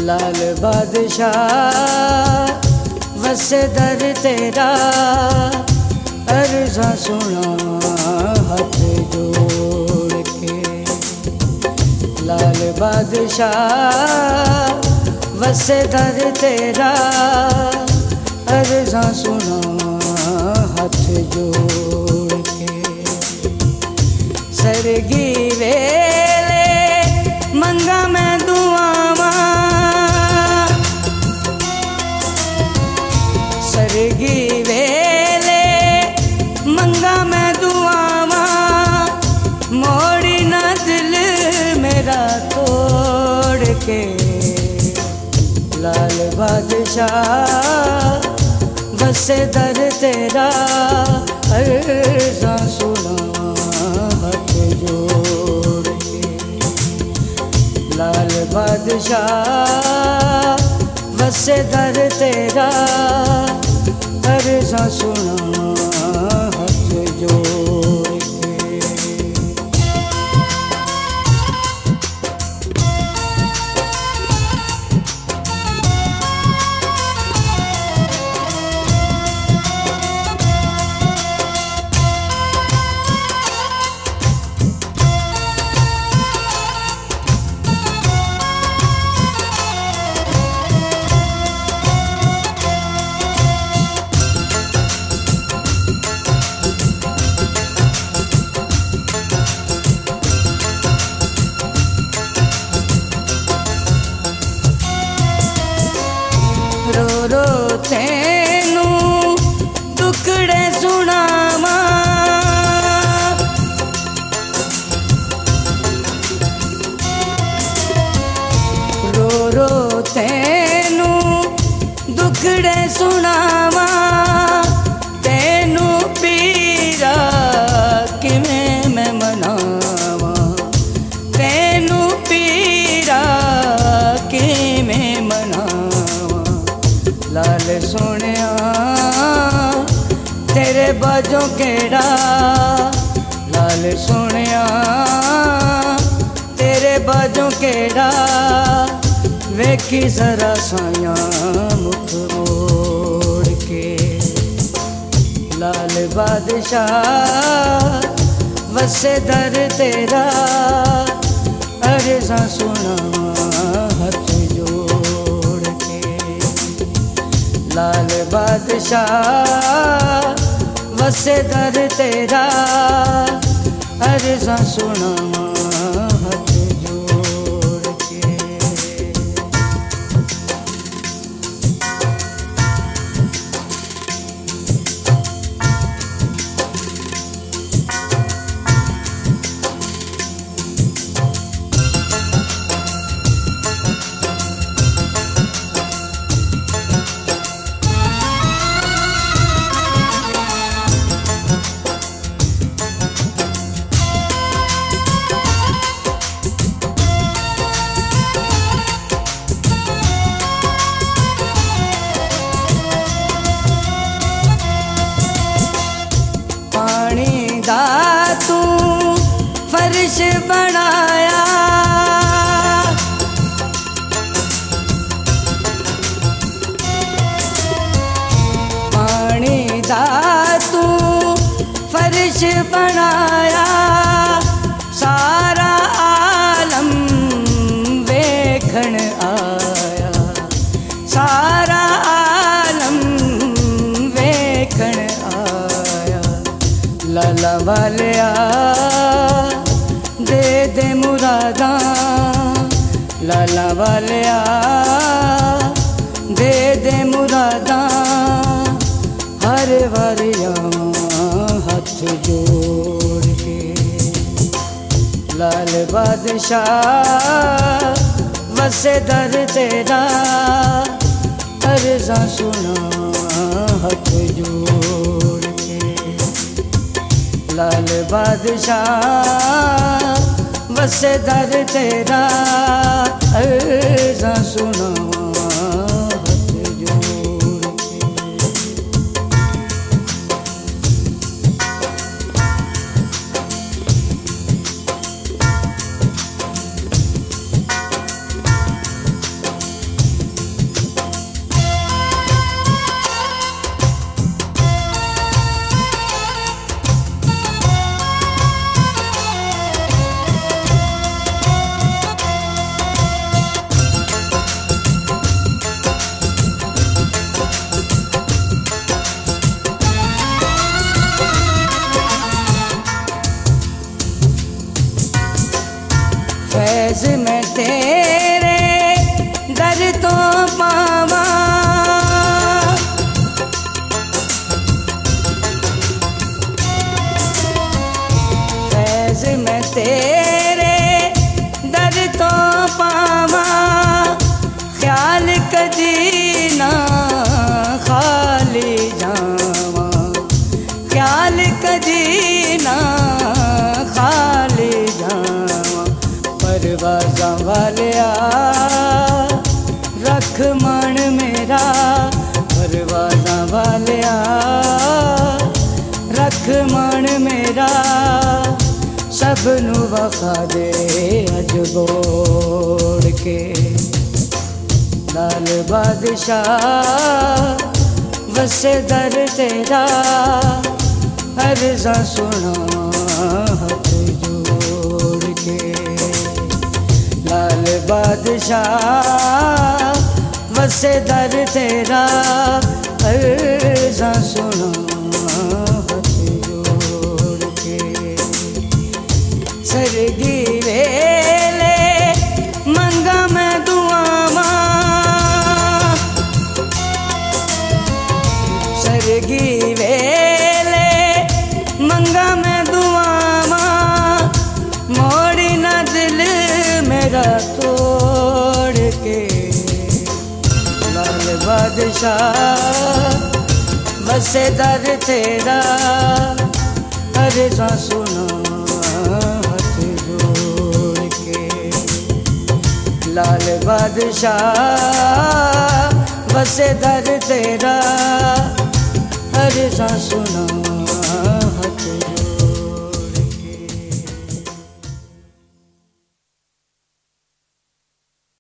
लाल बादशाह वसे दर तेरा, अर्ज़ा सुना हाथ जोड़ के। लाल बादशाह वसे दर तेरा, अर्ज़ा सुना हाथ जोड़ के। सरगी वेले मंगा मैं दुआवा, सरगी वेले मंगा मैं दुआवा, मोड़ी ना दिल मेरा तोड़ के। लाल बादशाह वसे दर तेरा, अर्ज़ा सुना हाथ जोड़ के। लाल बादशाह वसे दर तेरा, अर्ज़ा सुना हाथ जोड़ के। रो रो तेनू टुकड़े सुनावा, रो रो तेनू दुखड़े सुनावा, तेनू पीरा किवें मैं मनावा, तेनू पीरा किवें मनावा। लाल सोनिया तेरे बाजों केड़ा, लाल सोनिया तेरे बाजों केड़ा, वेखी जरा साया मुख मोड़ के। लाल बादशाह वसे दर तेरा, अर्ज़ा सुना हाथ जोड़ के। लाल बादशाह वसे दर तेरा, अर्ज़ा सुना हाथ जोड़ के। तू फर्श बनाया, पानी दा तू फर्श बनाया, सारा आलम वेखण आया, सारा आलम वेखण आया। लाला वालिया दे दे मुरादा, लाला वालिया दे दे मुरादा, हर वारिया हाथ जोड़ के। लाल बादशाह वसे दर तेरा, अर्ज़ा सुना हाथ जोड़ के। लाल बादशाह वसे दर तेरा, अर्ज़ा सुना हाथ जोड़ के। फैज में तेरे दर तो पावा, फैज में तेरे दर तो पावा, ख्याल कदी ना खाली जावा, ख्याल कदी ना खाली जावा। परवाज़ां वालिया रख मन मेरा, परवाज़ां वालिया रख मन मेरा, सबनू वफा दे अज बोड़ के। लाल बादशाह वसे दर तेरा, अर्ज़ां सुना हाथ जोड़ के। लाल बादशाह वसे दर तेरा, अर्ज़ां सुना हाथ जोड़ के। सरगी वेले मंगा मैं दुआवा, सरगी वेले मंगा मैं दुआवा, मोड़ी ना दिल मेरा तोड़ के। लाल बादशाह वसे दर तेरा, अर्ज़ां सुना हाथ जोड़ के। लाल बादशाह वसे दर तेरा, अर्ज़ां सुना